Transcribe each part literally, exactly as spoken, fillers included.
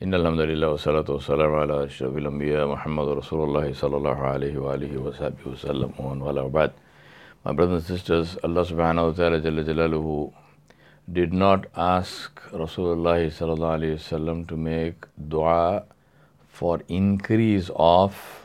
إن الحمد لله والصلاة والسلام على أشرف الأنبياء محمد رسول الله صلى الله عليه وآله وصحبه وسلم ومن والاه بعد. My brothers and sisters, Allah subhanahu wa ta'ala Jalla Jalaluhu did not ask Rasulullah sallallahu alayhi wasallam to make dua for increase of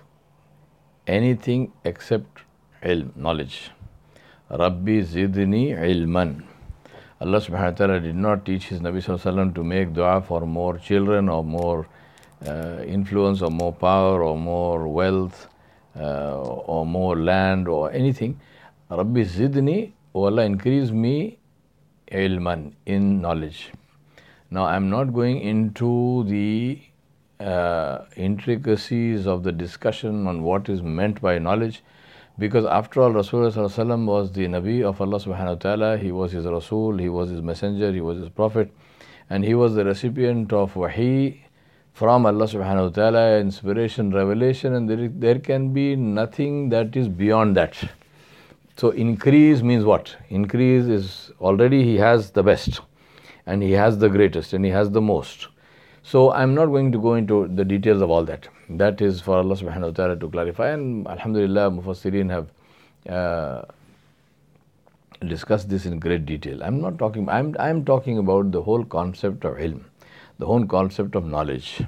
anything except ilm, knowledge. Rabbi zidni ilman. Allah subhanahu wa ta'ala did not teach His Nabi sallallahu alayhi wa sallam to make dua for more children or more uh, influence or more power or more wealth uh, or more land or anything. Rabbi zidni, O Allah, increase me ilman, in knowledge. Now I am not going into the uh, intricacies of the discussion on what is meant by knowledge, because after all, Rasulullah was the Nabi of Allah subhanahu wa ta'ala. He was his Rasul, he was his messenger, he was his prophet, and he was the recipient of wahi from Allah subhanahu wa ta'ala, inspiration, revelation, and there, there can be nothing that is beyond that. So increase means what? Increase is already he has the best, and he has the greatest, and he has the most. So I'm not going to go into the details of all that. That is for Allah subhanahu wa ta'ala to clarify, and alhamdulillah Mufassirin have uh, discussed this in great detail. I'm not talking, I'm, I'm talking about the whole concept of ilm, the whole concept of knowledge.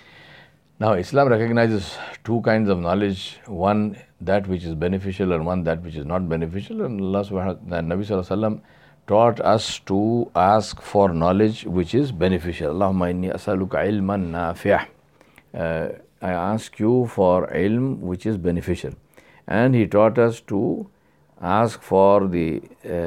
Now Islam recognizes two kinds of knowledge, one that which is beneficial and one that which is not beneficial, and Allah subhanahu wa ta'ala, Nabi sallallahu alaihi wasallam taught us to ask for knowledge which is beneficial. Allahumma inni as'aluka ilman nafi'. Uh, I ask you for ilm which is beneficial. And he taught us to ask for the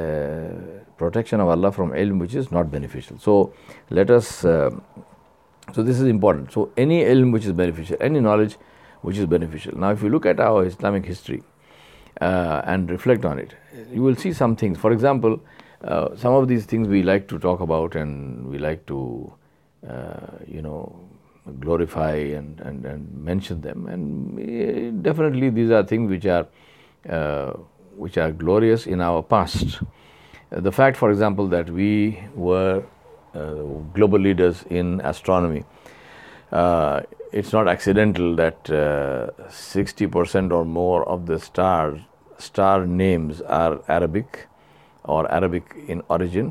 uh, protection of Allah from ilm which is not beneficial. So let us, uh, so this is important. So any ilm which is beneficial, any knowledge which is beneficial. Now if you look at our Islamic history uh, and reflect on it, you will see some things. For example, Uh, some of these things we like to talk about, and we like to, uh, you know, glorify and, and, and mention them. And uh, definitely these are things which are, uh, which are glorious in our past. Uh, the fact, for example, that we were uh, global leaders in astronomy, uh, it's not accidental that uh, sixty percent or more of the stars, star names are Arabic or Arabic in origin.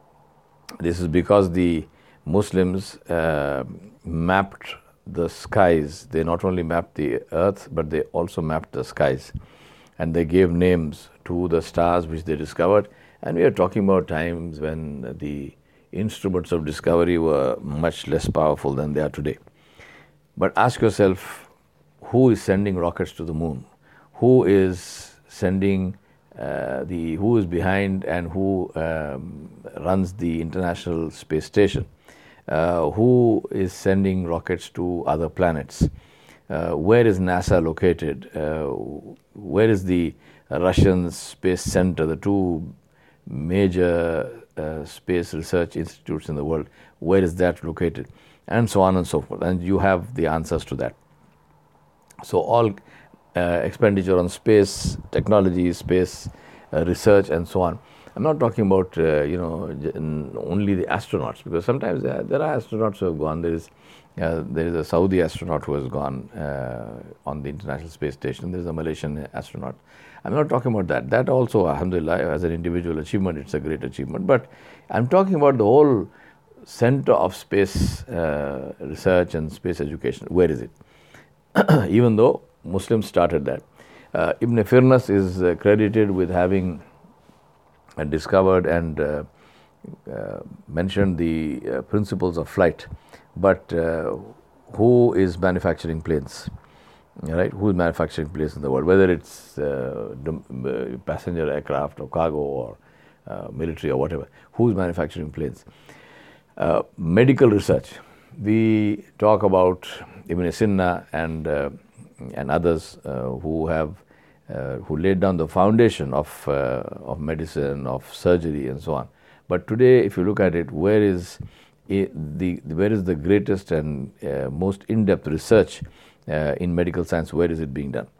This is because the Muslims uh, mapped the skies. They not only mapped the earth, but they also mapped the skies. And they gave names to the stars which they discovered. And we are talking about times when the instruments of discovery were much less powerful than they are today. But ask yourself, who is sending rockets to the moon? Who is sending Uh, the who is behind and who um, runs the International Space Station, uh, who is sending rockets to other planets, uh, where is NASA located, uh, where is the Russian Space Center, the two major uh, space research institutes in the world, where is that located, and so on and so forth, and you have the answers to that. So all Uh, expenditure on space technology, space uh, research, and so on. I'm not talking about uh, you know only the astronauts, because sometimes there are, there are astronauts who have gone. There is uh, there is a Saudi astronaut who has gone uh, on the International Space Station. There is a Malaysian astronaut. I'm not talking about that. That also, alhamdulillah, as an individual achievement, it's a great achievement. But I'm talking about the whole center of space uh, research and space education. Where is it? Even though Muslims started that. Uh, Ibn Firnas is uh, credited with having uh, discovered and uh, uh, mentioned the uh, principles of flight. But uh, who is manufacturing planes? Right? Who is manufacturing planes in the world? Whether it's uh, uh, passenger aircraft or cargo or uh, military or whatever. Who is manufacturing planes? Uh, medical research. We talk about Ibn Sina and uh, and others uh, who have uh, who laid down the foundation of uh, of medicine, of surgery, and so on. But today, if you look at it, where is it, the where is the greatest and uh, most in-depth research uh, in medical science? Where is it being done?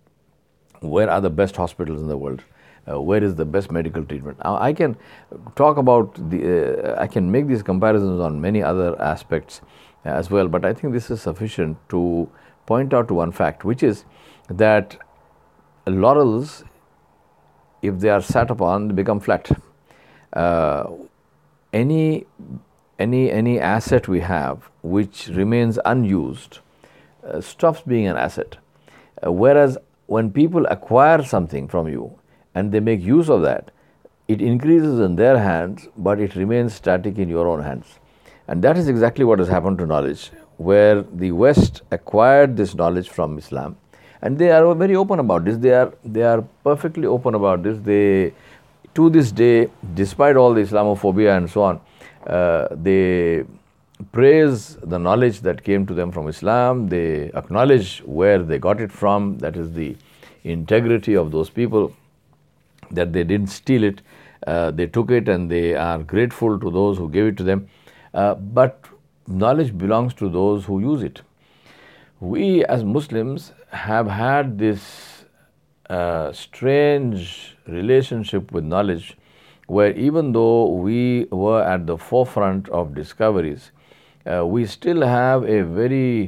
Where are the best hospitals in the world? Uh, where is the best medical treatment? Now, I can talk about the, uh, I can make these comparisons on many other aspects as well, but I think this is sufficient to point out to one fact, which is that laurels, if they are sat upon, they become flat. Uh, any any any asset we have which remains unused uh, stops being an asset. Uh, whereas when people acquire something from you and they make use of that, it increases in their hands, but it remains static in your own hands. And that is exactly what has happened to knowledge, where the West acquired this knowledge from Islam, and they are very open about this. They are they are perfectly open about this. They, to this day, despite all the Islamophobia and so on, uh, they praise the knowledge that came to them from Islam. They acknowledge where they got it from, that is the integrity of those people, that they didn't steal it, uh, they took it, and they are grateful to those who gave it to them. Uh, but knowledge belongs to those who use it. We as Muslims have had this uh, strange relationship with knowledge, where even though we were at the forefront of discoveries, uh, we still have a very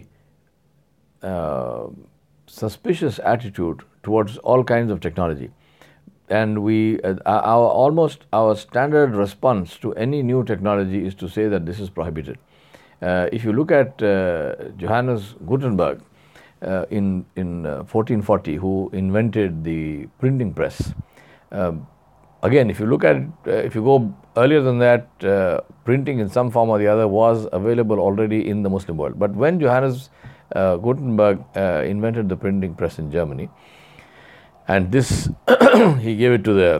uh, suspicious attitude towards all kinds of technology. And we, uh, our almost our standard response to any new technology is to say that this is prohibited. Uh, if you look at uh, Johannes Gutenberg uh, in in uh, fourteen forty, who invented the printing press. Uh, again, if you look at it, uh, if you go earlier than that, uh, printing in some form or the other was available already in the Muslim world. But when Johannes uh, Gutenberg uh, invented the printing press in Germany, and this he gave it to the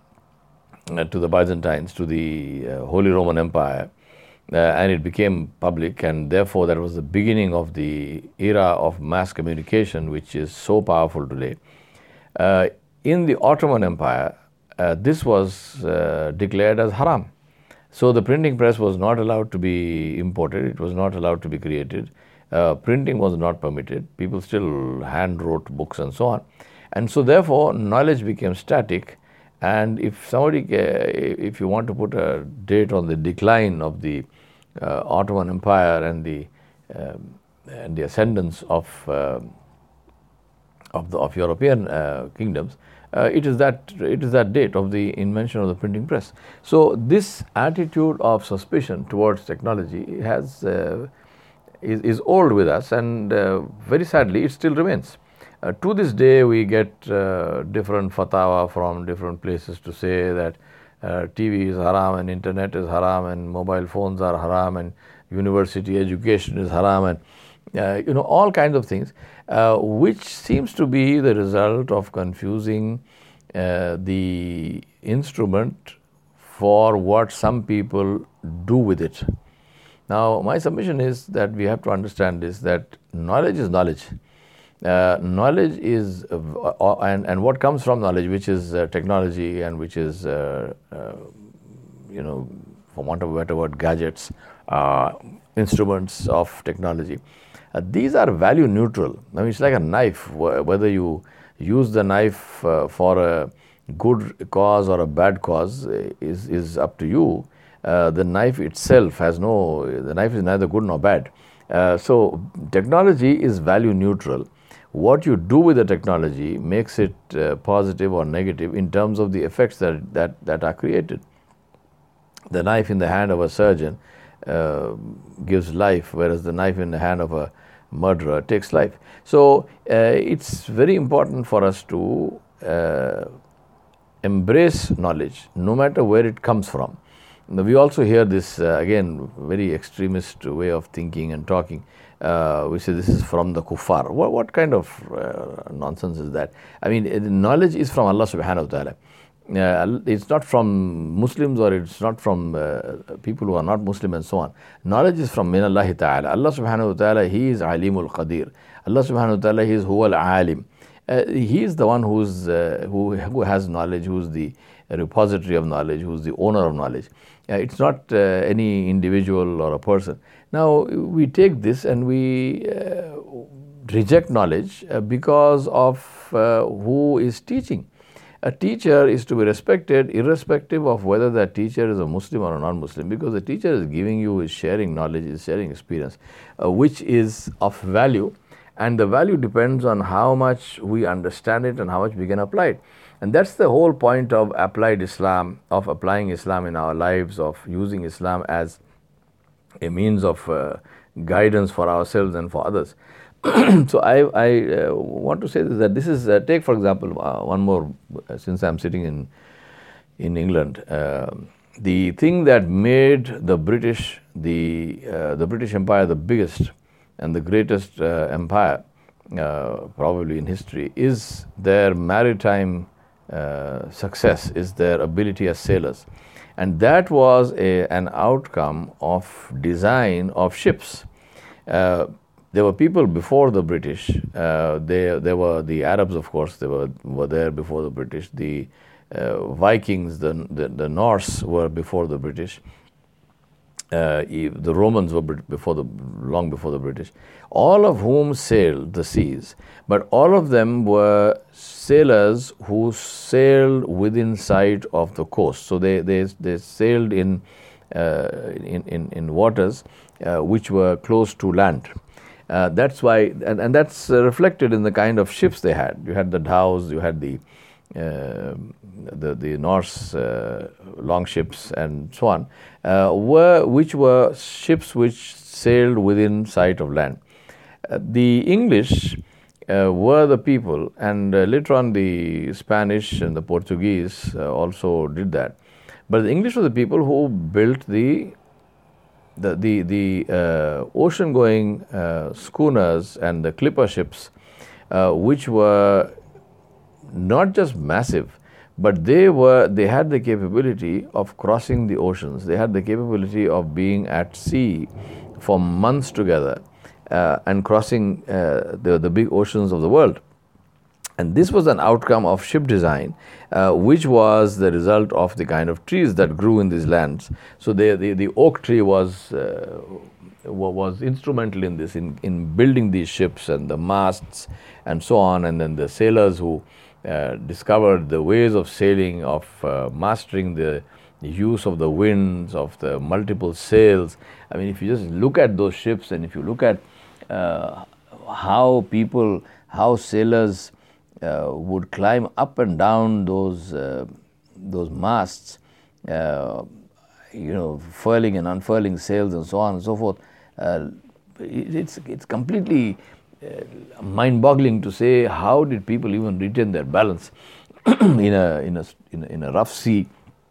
uh, to the Byzantines, to the uh, Holy Roman Empire, uh, and it became public, and therefore that was the beginning of the era of mass communication, which is so powerful today. Uh, in the Ottoman Empire, uh, this was uh, declared as haram. So the printing press was not allowed to be imported, it was not allowed to be created, uh, printing was not permitted, people still hand wrote books and so on. And so therefore knowledge became static, and if somebody, if you want to put a date on the decline of the uh, Ottoman Empire and the um, and the ascendance of uh, of the of European uh, kingdoms, uh, it is that it is that date of the invention of the printing press. So this attitude of suspicion towards technology has uh, is, is old with us, and uh, very sadly it still remains. Uh, to this day, we get uh, different fatwa from different places to say that uh, T V is haram and internet is haram and mobile phones are haram and university education is haram, and uh, you know, all kinds of things, uh, which seems to be the result of confusing uh, the instrument for what some people do with it. Now, my submission is that we have to understand this, that knowledge is knowledge. Uh, knowledge is, uh, uh, and, and what comes from knowledge, which is uh, technology and which is, uh, uh, you know, for want of a better word, gadgets, uh, instruments of technology. Uh, these are value neutral. I mean, it's like a knife. Wh- whether you use the knife uh, for a good cause or a bad cause is, is up to you. Uh, the knife itself has no, the knife is neither good nor bad. Uh, so technology is value neutral. What you do with the technology makes it uh, positive or negative in terms of the effects that, that, that are created. The knife in the hand of a surgeon uh, gives life, whereas the knife in the hand of a murderer takes life. So uh, it's very important for us to uh, embrace knowledge, no matter where it comes from. Now, we also hear this, uh, again, very extremist way of thinking and talking. Uh, we say this is from the kuffar. What, what kind of uh, nonsense is that? I mean, knowledge is from Allah subhanahu wa ta'ala. Uh, it's not from Muslims, or it's not from uh, people who are not Muslim and so on. Knowledge is from min Allahi ta'ala. Allah subhanahu wa ta'ala, He is alimul qadir. Allah subhanahu wa ta'ala, He is huwa al-alim. Uh, he is the one who's, uh, who, who has knowledge, who's the repository of knowledge, who's the owner of knowledge. Uh, it's not uh, any individual or a person. Now, we take this and we uh, reject knowledge uh, because of uh, who is teaching. A teacher is to be respected irrespective of whether that teacher is a Muslim or a non-Muslim, because the teacher is giving you, is sharing knowledge, is sharing experience, uh, which is of value, and the value depends on how much we understand it and how much we can apply it. And that's the whole point of applied Islam, of applying Islam in our lives, of using Islam as a means of uh, guidance for ourselves and for others. So I, I uh, want to say this, that this is, uh, take for example, uh, one more, uh, since I'm sitting in, in England, uh, the thing that made the British, the, uh, the British Empire the biggest and the greatest uh, empire uh, probably in history is their maritime uh, success, is their ability as sailors. And that was a, an outcome of design of ships. Uh, there were people before the British. Uh, they, there were the Arabs, of course, they were, were there before the British. The uh, Vikings, the, the, the Norse were before the British. Uh, the Romans were before the, long before the British, all of whom sailed the seas. But all of them were sailors who sailed within sight of the coast. So they, they, they sailed in, uh, in, in, in waters uh, which were close to land. Uh, that's why, and, and that's uh, reflected in the kind of ships they had. You had the dhows, you had the uh, the, the Norse uh, longships and so on, uh, were, which were ships which sailed within sight of land. Uh, the English uh, were the people, and uh, later on the Spanish and the Portuguese uh, also did that. But the English were the people who built the the the, the uh, ocean-going uh, schooners and the clipper ships, uh, which were not just massive, but they were they had the capability of crossing the oceans. They had the capability of being at sea for months together uh, and crossing uh, the, the big oceans of the world. And this was an outcome of ship design, uh, which was the result of the kind of trees that grew in these lands. So the, the, the oak tree was uh, was instrumental in this, in, in building these ships and the masts and so on. And then the sailors who uh, discovered the ways of sailing, of uh, mastering the use of the winds, of the multiple sails. I mean, if you just look at those ships, and if you look at uh, how people, how sailors uh, would climb up and down those uh, those masts, uh, you know, furling and unfurling sails and so on and so forth. Uh, it, it's it's completely uh, mind-boggling to say, how did people even retain their balance in a in a in a, in a rough sea,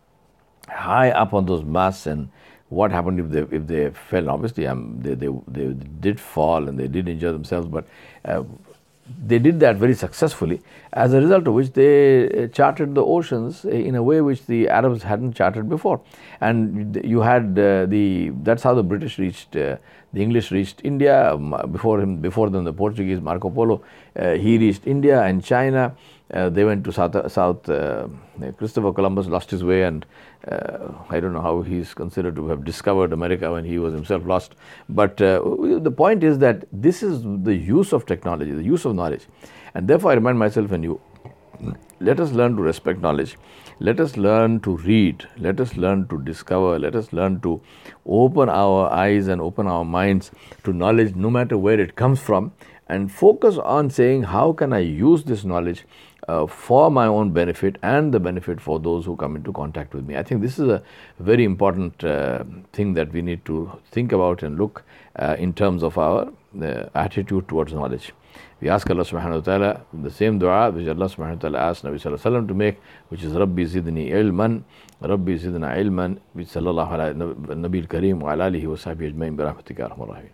high up on those masts, and what happened if they if they fell? Obviously, um, they, they they did fall and they did injure themselves, but uh, they did that very successfully, as a result of which they charted the oceans in a way which the Arabs hadn't charted before. And you had uh, the, that's how the British reached, uh, the English reached India, before him, before them the Portuguese, Marco Polo, uh, he reached India and China. Uh, they went to South, South uh, Christopher Columbus lost his way, and uh, I don't know how he's considered to have discovered America when he was himself lost. But uh, the point is that this is the use of technology, the use of knowledge. And therefore I remind myself and you, let us learn to respect knowledge. Let us learn to read. Let us learn to discover. Let us learn to open our eyes and open our minds to knowledge, no matter where it comes from, and focus on saying, how can I use this knowledge Uh, for my own benefit and the benefit for those who come into contact with me. I think this is a very important uh, thing that we need to think about and look uh, in terms of our uh, attitude towards knowledge. We ask Allah subhanahu wa ta'ala the same dua which Allah subhanahu wa ta'ala asked Nabi sallallahu alayhi wa sallam to make, which is Rabbi zidni ilman, Rabbi zidna ilman, which sallallahu alayhi wa Nabi al-Kareem wa ala alihi wa sahbihi ajma'in bi rahmatika ya arhamar rahimin.